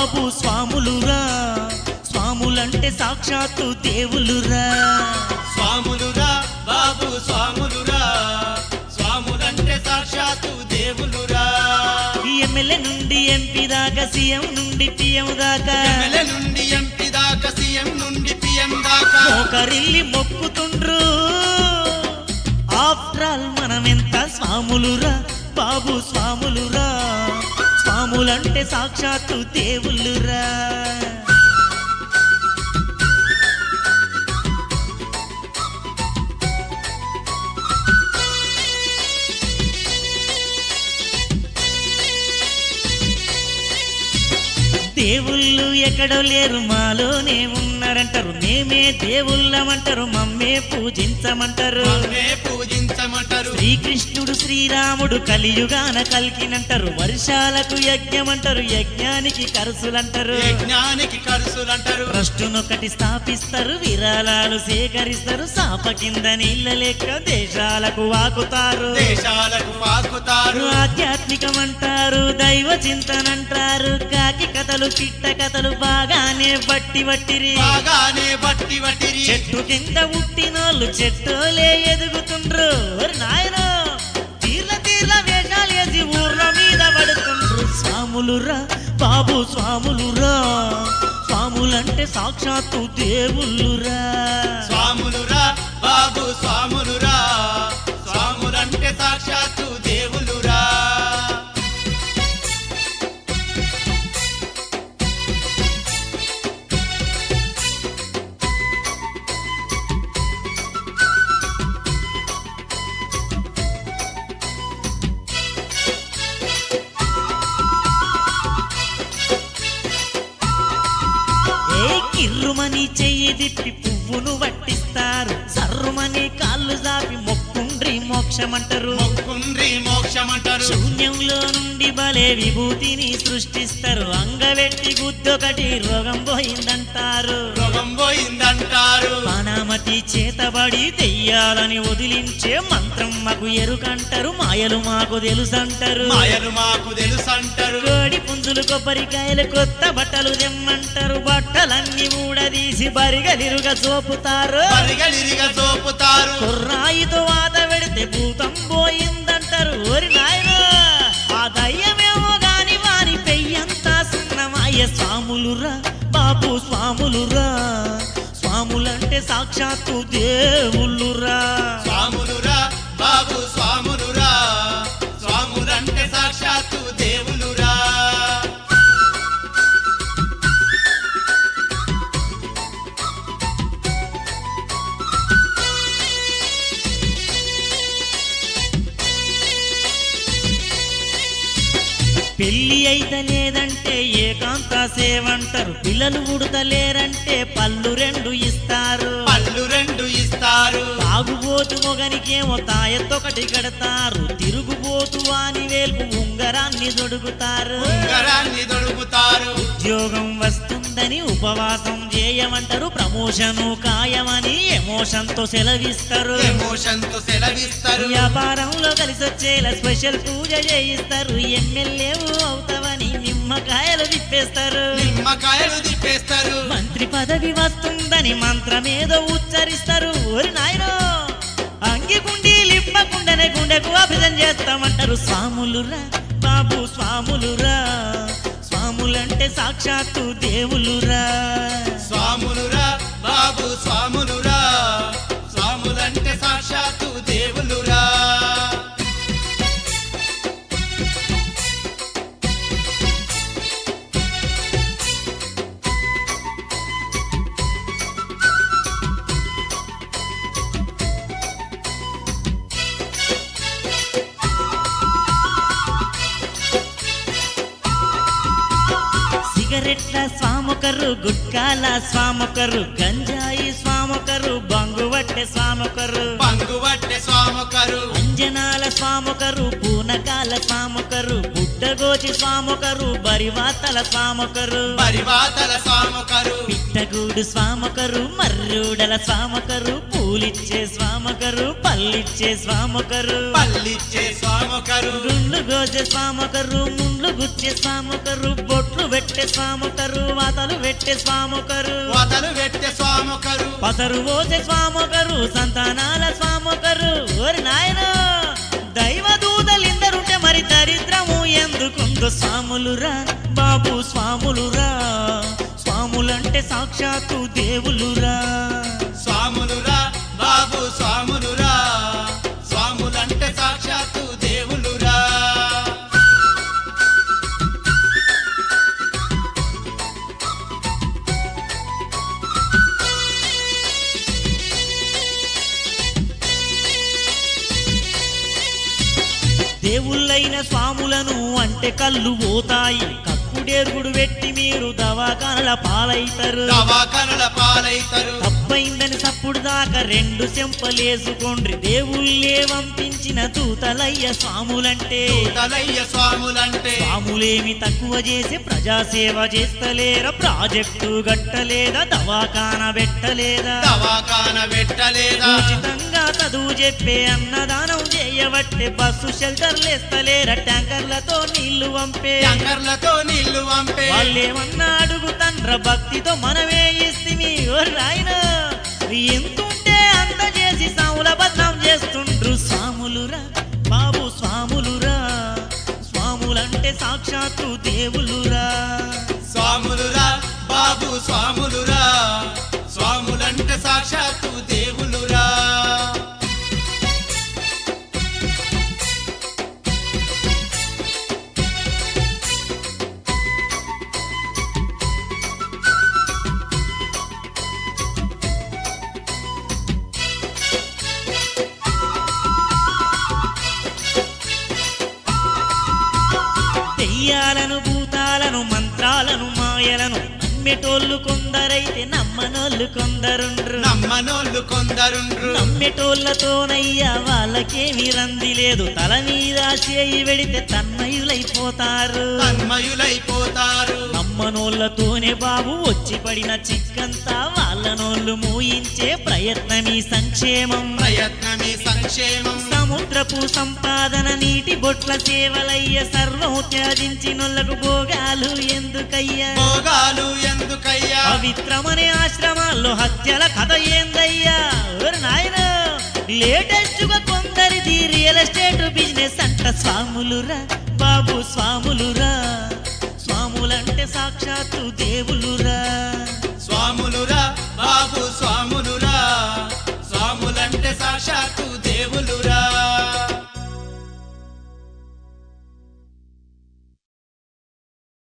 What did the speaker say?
బాబు స్వాములురా స్వాములంటే సాక్షాత్తు దేవులురా స్వాములురా బాబు స్వాములురా స్వాములంటే సాక్షాత్తు దేవులురా ఎమ్మెల్యే నుండి ఎంపీ దాకా సీఎం నుండి పిఎం దాకా ఎమ్మెల్యే నుండి ఎంపీ దాకా సీఎం నుండి పిఎం దాకా మోకరిల్లి మొక్కుతుండ్రు ఆఫ్టర్ ఆల్ మనమెంత స్వాములురా బాబు స్వాములురా స్వాములంటే సాక్షాత్తు దేవులురా దేవుళ్ళు ఎక్కడో లేరు మాలోనే ఉన్నారంటారు మేమే దేవుళ్ళమంటారు మమ్మే పూజించమంటారు మమ్మే పూజించమంటారు శ్రీకృష్ణుడు శ్రీరాముడు కలియుగాన కలికినంటారు వర్షాలకు యజ్ఞమంటారు యజ్ఞానికి కరుసులంటారు యజ్ఞానికి కరుసులంటారు ట్రస్టునొకటి స్థాపిస్తారు విరాళాలు సేకరిస్తారు సాప కింద నీళ్ళ లెక్క దేశాలకు వాకుతారు దేశాలకు పాకుతారు ఆధ్యాత్మికమంటారు దైవ చింతనంటారు కాకి కథలు పిట్ట కథలు బాగానే బట్టి వట్టిరి చెట్టు కింద ఉట్టినోళ్ళు చెట్టోలే ఎదుగుతుండ్రు నాయనో తీర్ల వేషాలు వేసి ఊర్ల మీద పడుతుండ్రు స్వాములురా బాబు స్వాములురా స్వాములంటే సాక్షాత్తు దేవుళ్ళురా స్వాములురా బాబు స్వాములురా స్వాములంటే సాక్షాత్తు దేవులురా కిర్రుమని చెయ్యి దిప్పి పువ్వును వట్టిస్తారు సర్రుమని కాళ్ళు జాపి మొక్కుండ్రి మోక్షమంటారు శూన్యంలో నుండి బలే విభూతిని సృష్టిస్తారు అంగవెట్టి గుద్దొకటి రోగం పోయిందంటారు పానామతి చేతబడి దెయ్యాలని వదిలించే మంత్రం మాకు ఎరుకంటారు మాయలు మాకు తెలుసంటారు కోడి పుంజులు కొబ్బరికాయలు కొత్త బట్టలు తెమ్మంటారు బట్టలన్నీ ఊడదీసి బరిగలిరుగా చూపుతారు కుర్రాయితో వాత పెడితే భూతం పోయిందంటారు ఓరి నాయనా ఆ దయ్యమేమో గాని వాని పెయ్యంతా సున్నమాయ స్వాములురా బాబు స్వాములురా స్వాములంటే సాక్షాత్తు దేవుళ్ళురా స్వాములురా బాబు స్వాములురా స్వాములంటే సాక్షాత్తు దేవులురా పెళ్లి అయితే లేదంటే ఏకాంత సేవంటారు పిల్లలు ఉడతలేరంటే పళ్ళు రెండు ఇస్తారు తాగుబోతు మొగనికేమో తాయత్తొకటి కడతారు తిరుగుబోతు వాని వేల్పు ఉంగరాన్ని దొడుగుతారు ఉద్యోగం వస్తుందని ఉపవాసం చేయమంటారు ప్రమోషను ఖాయమని ఎమోషన్తో సెలవిస్తారు వ్యాపారంలో కలిసి వచ్చేలా స్పెషల్ పూజ చేయిస్తారు ఎమ్మెల్యే అవుతావని నిమ్మకాయలు తిప్పేస్తారు మంత్రి పదవి వస్తుందని మంత్రమేదో ఉచ్చరిస్తారు ఓరి నాయనో అంగి గుండి లిప్పకుండానే గుండెకు అభిజం చేస్తామంటారు స్వాములురా బాబు స్వాములురా స్వాములంటే సాక్షాత్తు దేవులురా స్వాములురా బాబు స్వాములురా స్వాములంటే సాక్షాత్తు దేవులురా సిగరెట్ల స్వామొకరు గుట్కాల స్వామొకరు గంజాయి స్వామొకరు బంగువట్టె స్వామొకరు అంజనాల స్వామొకరు పూనకాల స్వామొకరు బుడ్డగోచి స్వామొకరు స్వామొకరు బరివాతల స్వామొకరు పరివాతల స్వామొకరు పిట్టగూడు స్వామొకరు మర్రూడల స్వామొకరు పూలిచ్చే స్వామొకరు పల్లిచ్చే స్వామొకరు పల్లిచ్చే స్వామొకరు గుండ్లు గోజే స్వామొకరు ముండ్లు గుచ్చే స్వామొకరు బొట్లు పెట్టే స్వామొకరు వాతలు పెట్టే స్వామొకరు వదలు పెట్టే స్వామొకరు పసరు పోసే స్వామొకరు సంతానాల స్వామొకరు ఓరి నాయన దైవ దూతలిందరుంటే మరి దరిద్రము ఎందుకుందో స్వాములురా బాబు స్వాములురా స్వాములంటే సాక్షాత్తు దేవులురా స్వాములురా బాబు స్వాములురా స్వాములంటే సాక్షాత్తు దేవులురా దేవుళ్ళైన స్వాములను అంటే కళ్ళు పోతాయి కక్కుడేరుగుడు పెట్టి మీరు దవాఖానల పాలైతారు దవాఖానల పాలైతారు తప్పైందని సప్పుడు దాకా రెండు చెంపలేసుకోండ్రి దేవుళ్ళే పంపించిన దూతలయ్య స్వాములంటే తలయ్య స్వాములంటే స్వాములేమి తక్కువ చేసి ప్రజాసేవ చేస్తలేరా ప్రాజెక్టు గట్టలేదా దవాఖాన పెట్టలేదా దవాఖాన పెట్టలేదా ఉచితంగా చదువు చెప్పే అన్నదానం చేయబట్టే బస్సు షెల్టర్లేస్తలేరా ట్యాంకర్లతో నీళ్లు పంపే ట్యాంకర్లతో నీళ్లు పంపే వాళ్ళేమన్నా అడుగుతండ్ర భక్తితో మనమే ఇస్తిమి ఓ రాయన ఎంతుంటే అంత చేసి సాముల బద్నాం చేస్తుండ్రు స్వాములురా బాబు స్వాములురా స్వాములంటే సాక్షాత్తు దేవులురా స్వాములురా బాబు స్వాములురా స్వాములంటే సాక్షాత్తు దేవులురా దెయ్యాలను భూతాలను మంత్రాలను మాయలను నమ్మేటోళ్ళు కొందరైతే నమ్మనోళ్ళు కొందరుండ్రు నమ్మనోళ్ళు కొందరుండ్రు నమ్మేటోళ్ళతోనయ్యా వాళ్ళకేమీ రంది లేదు తల మీద చేయి వెడితే తన్మయులైపోతారు తన్మయులైపోతారు నమ్మనోళ్ళతోనే బాబు వచ్చి పడిన చిక్కంతా వాళ్ళనోళ్ళు మూయించే ప్రయత్నమీ సంక్షేమం ప్రయత్నమే సంక్షేమం సముద్రపు సంపాదన నీటి బొట్ల సేవలయ్య సర్వం త్యాజించినోళ్లకు భోగాలు ఎందుకయ్యా భోగాలు ఎందుకయ్యా పవిత్రమనే ఆశ్రమాల్లో హత్యల కథ ఏందయ్యా ఓరి నాయన లేటెస్ట్ గా కొందరిది రియల్ ఎస్టేట్ బిజినెస్ అంట స్వాములురా బాబు స్వాములురా స్వాములంటే సాక్షాత్తు దేవులు